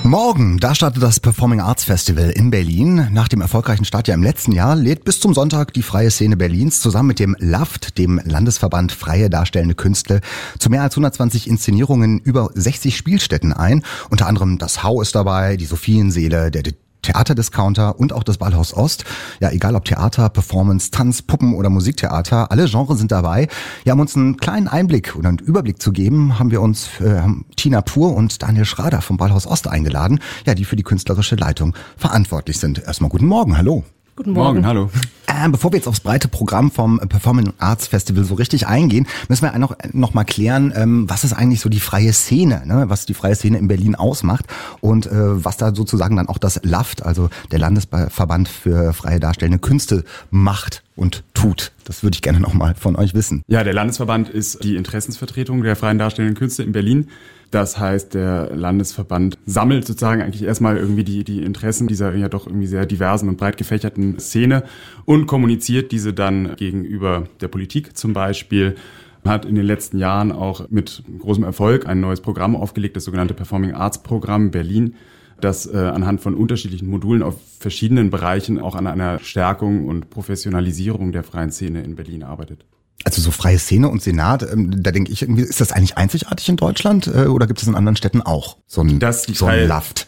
Morgen, da startet das Performing Arts Festival in Berlin. Nach dem erfolgreichen Start ja im letzten Jahr lädt bis zum Sonntag die Freie Szene Berlins zusammen mit dem LAFT, dem Landesverband Freie Darstellende Künste, zu mehr als 120 Inszenierungen über 60 Spielstätten ein. Unter anderem das Hau ist dabei, die Sophienseele, der Theaterdiscounter und auch das Ballhaus Ost. Ja, egal ob Theater, Performance, Tanz, Puppen oder Musiktheater, alle Genres sind dabei. Ja, um uns einen kleinen Einblick oder einen Überblick zu geben, haben wir uns Tina Pur und Daniel Schrader vom Ballhaus Ost eingeladen, ja, die für die künstlerische Leitung verantwortlich sind. Erstmal guten Morgen, hallo. Guten Morgen, hallo. Bevor wir jetzt aufs breite Programm vom Performing Arts Festival so richtig eingehen, müssen wir noch mal klären, was ist eigentlich so die freie Szene, ne? Was die freie Szene in Berlin ausmacht und was da sozusagen dann auch das LAFT, also der Landesverband für freie darstellende Künste, macht und tut. Das würde ich gerne noch mal von euch wissen. Ja, der Landesverband ist die Interessensvertretung der freien darstellenden Künste in Berlin. Das heißt, der Landesverband sammelt sozusagen eigentlich erstmal irgendwie die Interessen dieser ja doch irgendwie sehr diversen und breit gefächerten Szene und kommuniziert diese dann gegenüber der Politik zum Beispiel. Hat in den letzten Jahren auch mit großem Erfolg ein neues Programm aufgelegt, das sogenannte Performing Arts Programm Berlin, das anhand von unterschiedlichen Modulen auf verschiedenen Bereichen auch an einer Stärkung und Professionalisierung der freien Szene in Berlin arbeitet. Also so freie Szene und Senat, da denke ich irgendwie, ist das eigentlich einzigartig in Deutschland oder gibt es in anderen Städten auch so ein LAFT?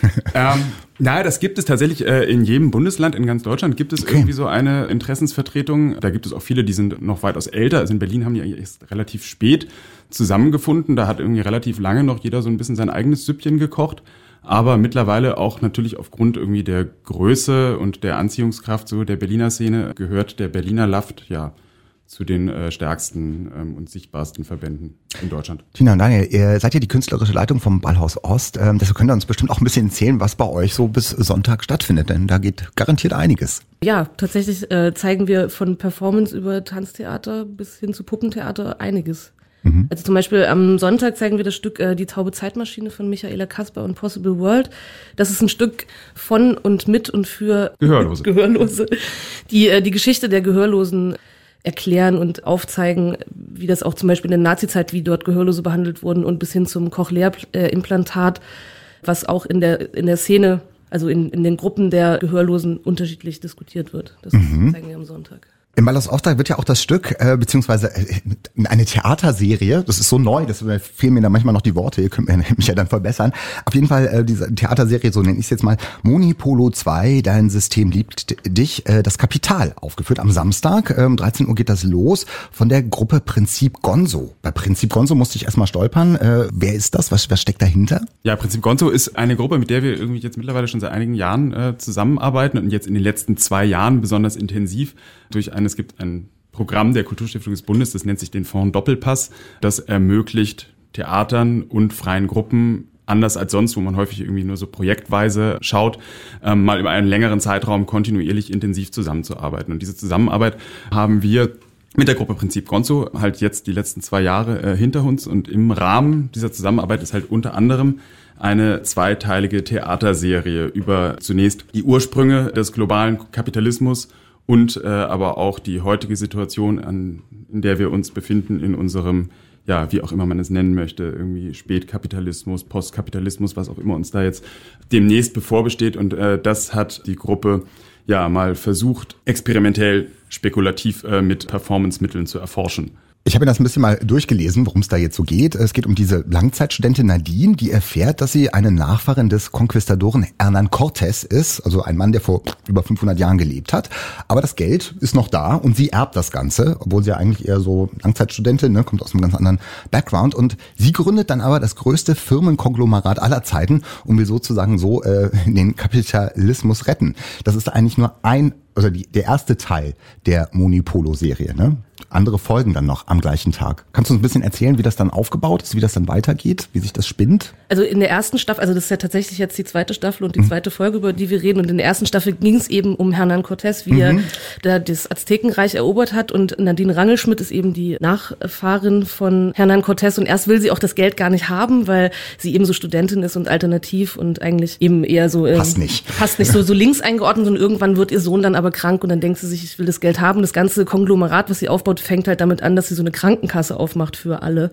Naja, das gibt es tatsächlich in jedem Bundesland, in ganz Deutschland gibt es irgendwie so eine Interessensvertretung. Da gibt es auch viele, die sind noch weitaus älter. Also in Berlin haben die eigentlich erst relativ spät zusammengefunden. Da hat irgendwie relativ lange noch jeder so ein bisschen sein eigenes Süppchen gekocht. Aber mittlerweile auch natürlich aufgrund irgendwie der Größe und der Anziehungskraft so der Berliner Szene gehört der Berliner LAFT ja zu den stärksten und sichtbarsten Verbänden in Deutschland. Tina und Daniel, ihr seid ja die künstlerische Leitung vom Ballhaus Ost. Deshalb könnt ihr uns bestimmt auch ein bisschen erzählen, was bei euch so bis Sonntag stattfindet, denn da geht garantiert einiges. Ja, tatsächlich zeigen wir von Performance über Tanztheater bis hin zu Puppentheater einiges. Also zum Beispiel am Sonntag zeigen wir das Stück Die taube Zeitmaschine von Michaela Kasper und Possible World. Das ist ein Stück von und mit und für Gehörlose. Die Geschichte der Gehörlosen erklären und aufzeigen, wie das auch zum Beispiel in der Nazizeit, wie dort Gehörlose behandelt wurden und bis hin zum Cochlea-Implantat, was auch in der Szene, also in den Gruppen der Gehörlosen unterschiedlich diskutiert wird. Das zeigen wir am Sonntag. Im Ballhaus Ost wird ja auch das Stück, beziehungsweise eine Theaterserie, das ist so neu, das fehlen mir da manchmal noch die Worte, ihr könnt mich ja dann verbessern. Auf jeden Fall diese Theaterserie, so nenne ich es jetzt mal, Monipolo 2, dein System liebt dich, das Kapital, aufgeführt am Samstag, 13 Uhr geht das los, von der Gruppe Prinzip Gonzo. Bei Prinzip Gonzo musste ich erstmal stolpern. Wer ist das? Was steckt dahinter? Ja, Prinzip Gonzo ist eine Gruppe, mit der wir irgendwie jetzt mittlerweile schon seit einigen Jahren zusammenarbeiten und jetzt in den letzten 2 Jahren besonders intensiv es gibt ein Programm der Kulturstiftung des Bundes, das nennt sich den Fonds Doppelpass, das ermöglicht Theatern und freien Gruppen, anders als sonst, wo man häufig irgendwie nur so projektweise schaut, mal über einen längeren Zeitraum kontinuierlich intensiv zusammenzuarbeiten. Und diese Zusammenarbeit haben wir mit der Gruppe Prinzip Gonzo halt jetzt die letzten 2 Jahre hinter uns. Und im Rahmen dieser Zusammenarbeit ist halt unter anderem eine 2-teilige Theaterserie über zunächst die Ursprünge des globalen Kapitalismus und aber auch die heutige Situation, in der wir uns befinden in unserem, ja, wie auch immer man es nennen möchte, irgendwie Spätkapitalismus, Postkapitalismus, was auch immer uns da jetzt demnächst bevorbesteht. Und das hat die Gruppe ja mal versucht, experimentell, spekulativ mit Performance-Mitteln zu erforschen. Ich habe mir das ein bisschen mal durchgelesen, worum es da jetzt so geht. Es geht um diese Langzeitstudentin Nadine, die erfährt, dass sie eine Nachfahrin des Konquistadoren Hernán Cortés ist, also ein Mann, der vor über 500 Jahren gelebt hat. Aber das Geld ist noch da und sie erbt das Ganze, obwohl sie ja eigentlich eher so Langzeitstudentin, ne, kommt aus einem ganz anderen Background. Und sie gründet dann aber das größte Firmenkonglomerat aller Zeiten und will sozusagen so den Kapitalismus retten. Das ist eigentlich nur der erste Teil der Monipolo-Serie, ne? Andere folgen dann noch am gleichen Tag. Kannst du uns ein bisschen erzählen, wie das dann aufgebaut ist, wie das dann weitergeht, wie sich das spinnt? Also in der ersten Staffel, also das ist ja tatsächlich jetzt die 2. Staffel und die 2. Folge, über die wir reden. Und in der ersten Staffel ging es eben um Hernán Cortés, wie er da das Aztekenreich erobert hat. Und Nadine Rangelschmidt ist eben die Nachfahrin von Hernán Cortés. Und erst will sie auch das Geld gar nicht haben, weil sie eben so Studentin ist und alternativ und eigentlich eben eher so passt nicht so links eingeordnet. Und irgendwann wird ihr Sohn dann aber krank und dann denkt sie sich, ich will das Geld haben. Das ganze Konglomerat, was sie aufbaut, fängt halt damit an, dass sie so eine Krankenkasse aufmacht für alle.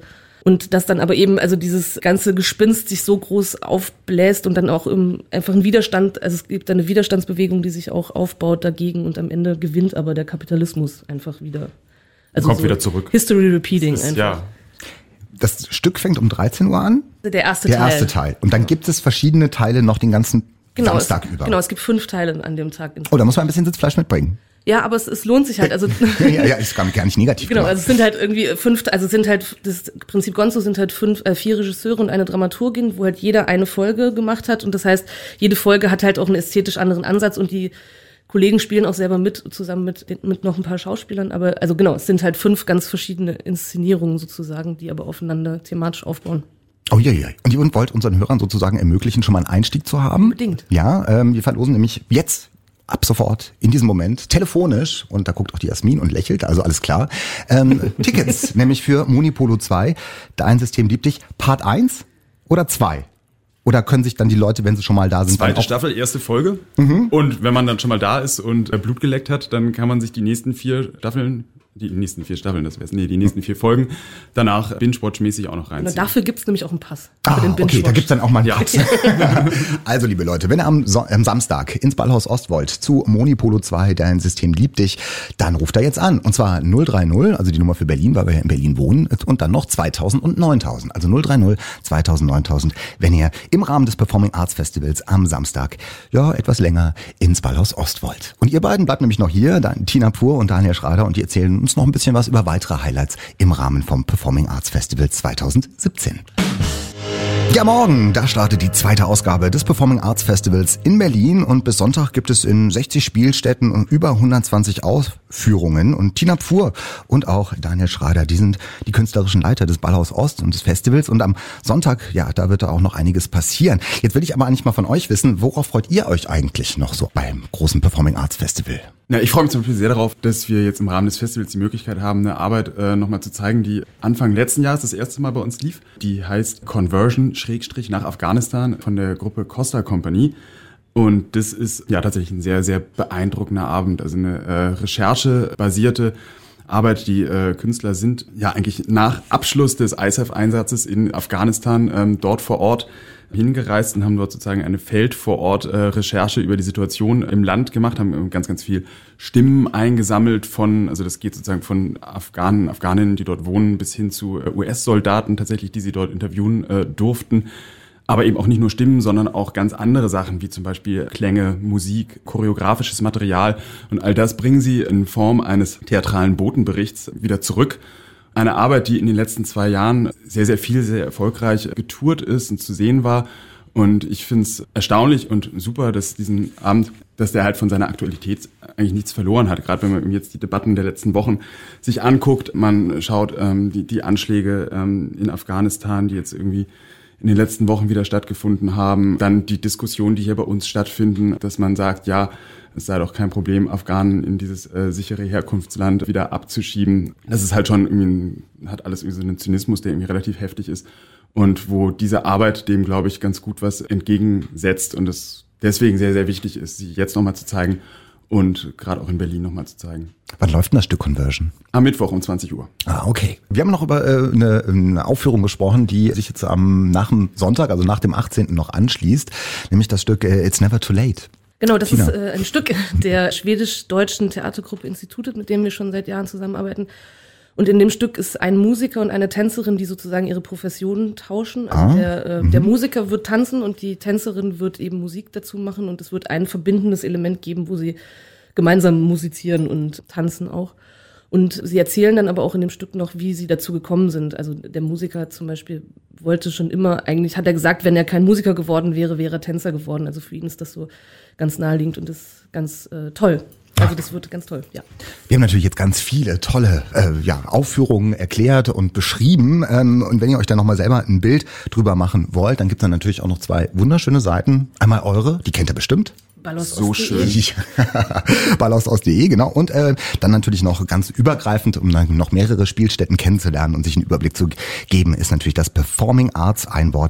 Und dass dann aber eben, also dieses ganze Gespinst sich so groß aufbläst und dann auch einfach ein Widerstand, also es gibt eine Widerstandsbewegung, die sich auch aufbaut dagegen und am Ende gewinnt aber der Kapitalismus einfach wieder. Also kommt so wieder zurück. History repeating einfach. Ja. Das Stück fängt um 13 Uhr an? Der erste Teil. Und dann gibt es verschiedene Teile noch den ganzen Samstag über. Genau, es gibt 5 Teile an dem Tag. Oh, da muss man ein bisschen Sitzfleisch mitbringen. Ja, aber es lohnt sich halt. Also ja, ist gar nicht negativ. Genau, also es sind halt irgendwie 5, also es sind halt, das Prinzip Gonzo sind halt 4 Regisseure und eine Dramaturgin, wo halt jeder eine Folge gemacht hat. Und das heißt, jede Folge hat halt auch einen ästhetisch anderen Ansatz und die Kollegen spielen auch selber mit, zusammen mit noch ein paar Schauspielern. Aber also genau, es sind halt 5 ganz verschiedene Inszenierungen sozusagen, die aber aufeinander thematisch aufbauen. Oh ja. Und ihr wollt unseren Hörern sozusagen ermöglichen, schon mal einen Einstieg zu haben? Unbedingt. Ja, wir verlosen nämlich jetzt ab sofort, in diesem Moment, telefonisch, und da guckt auch die Jasmin und lächelt, also alles klar, Tickets, nämlich für Monipolo 2, Dein System liebt dich, Part 1 oder 2? Oder können sich dann die Leute, wenn sie schon mal da sind... Zweite Staffel, erste Folge. Und wenn man dann schon mal da ist und Blut geleckt hat, dann kann man sich die nächsten 4 Folgen danach Binge-Watch-mäßig auch noch reinziehen. Und dafür gibt's nämlich auch einen Pass. Okay, da gibt's dann auch mal einen Pass. Also, liebe Leute, wenn ihr am Samstag ins Ballhaus Ost wollt, zu Monipolo 2, Dein System liebt dich, dann ruft da jetzt an. Und zwar 030, also die Nummer für Berlin, weil wir ja in Berlin wohnen, und dann noch 2000 und 9000. Also 030, 2000, 9000, wenn ihr im Rahmen des Performing Arts Festivals am Samstag, etwas länger ins Ballhaus Ost wollt. Und ihr beiden bleibt nämlich noch hier, Tina Pur und Daniel Schrader, und die erzählen uns noch ein bisschen was über weitere Highlights im Rahmen vom Performing Arts Festival 2017. Ja, morgen, da startet die 2. Ausgabe des Performing Arts Festivals in Berlin und bis Sonntag gibt es in 60 Spielstätten und über 120 Aufführungen und Tina Pfur und auch Daniel Schrader, die sind die künstlerischen Leiter des Ballhaus Ost und des Festivals und am Sonntag, da wird da auch noch einiges passieren. Jetzt will ich aber eigentlich mal von euch wissen, worauf freut ihr euch eigentlich noch so beim großen Performing Arts Festival? Na, ich freue mich zum Beispiel sehr darauf, dass wir jetzt im Rahmen des Festivals die Möglichkeit haben, eine Arbeit nochmal zu zeigen, die Anfang letzten Jahres das erste Mal bei uns lief. Die heißt Conversion / nach Afghanistan von der Gruppe Costa Company. Und das ist tatsächlich ein sehr, sehr beeindruckender Abend. Also eine recherchebasierte Arbeit. Die Künstler sind eigentlich nach Abschluss des ISAF-Einsatzes in Afghanistan dort vor Ort hingereist und haben dort sozusagen eine Feld-vor-Ort-Recherche über die Situation im Land gemacht, haben ganz, ganz viel Stimmen eingesammelt also das geht sozusagen von Afghanen, Afghaninnen, die dort wohnen, bis hin zu US-Soldaten tatsächlich, die sie dort interviewen durften. Aber eben auch nicht nur Stimmen, sondern auch ganz andere Sachen, wie zum Beispiel Klänge, Musik, choreografisches Material. Und all das bringen sie in Form eines theatralen Botenberichts wieder zurück. Eine Arbeit, die in den letzten 2 Jahren sehr, sehr viel, sehr erfolgreich getourt ist und zu sehen war. Und ich finde es erstaunlich und super, dass diesen Abend, dass der halt von seiner Aktualität eigentlich nichts verloren hat. Gerade wenn man jetzt die Debatten der letzten Wochen sich anguckt, man schaut die Anschläge in Afghanistan, die jetzt irgendwie in den letzten Wochen wieder stattgefunden haben. Dann die Diskussionen, die hier bei uns stattfinden, dass man sagt, es sei doch kein Problem, Afghanen in dieses sichere Herkunftsland wieder abzuschieben. Das ist halt schon irgendwie hat alles irgendwie so einen Zynismus, der irgendwie relativ heftig ist und wo diese Arbeit dem, glaube ich, ganz gut was entgegensetzt und es deswegen sehr, sehr wichtig ist, sie jetzt nochmal zu zeigen und gerade auch in Berlin nochmal zu zeigen. Wann läuft denn das Stück Conversion? Am Mittwoch um 20 Uhr. Okay. Wir haben noch über eine Aufführung gesprochen, die sich jetzt nach dem Sonntag, also nach dem 18. noch anschließt, nämlich das Stück It's Never Too Late. Genau, das ist ein Stück der schwedisch-deutschen Theatergruppe Institutet, mit dem wir schon seit Jahren zusammenarbeiten. Und in dem Stück ist ein Musiker und eine Tänzerin, die sozusagen ihre Professionen tauschen. Also der Musiker wird tanzen und die Tänzerin wird eben Musik dazu machen und es wird ein verbindendes Element geben, wo sie gemeinsam musizieren und tanzen auch. Und sie erzählen dann aber auch in dem Stück noch, wie sie dazu gekommen sind. Also der Musiker zum Beispiel wollte schon immer, eigentlich hat er gesagt, wenn er kein Musiker geworden wäre, wäre er Tänzer geworden. Also für ihn ist das so ganz naheliegend und das ist ganz toll. Also das wird ganz toll, ja. Wir haben natürlich jetzt ganz viele tolle Aufführungen erklärt und beschrieben. Und wenn ihr euch da nochmal selber ein Bild drüber machen wollt, dann gibt es dann natürlich auch noch 2 wunderschöne Seiten. Einmal eure, die kennt ihr bestimmt. So schön. Ballhausost.de, genau. Und dann natürlich noch ganz übergreifend, um dann noch mehrere Spielstätten kennenzulernen und sich einen Überblick zu geben, ist natürlich das Performing Arts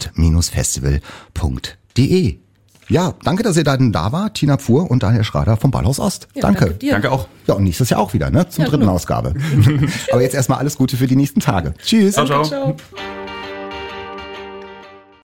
Einwort-Festival.de. Ja, danke, dass ihr da war, Tina Pfur und Daniel Schrader vom Ballhaus Ost. Ja, danke. Danke auch. Ja, und nächstes Jahr auch wieder, ne? Zum 3. Ausgabe. Aber jetzt erstmal alles Gute für die nächsten Tage. Tschüss. Ciao.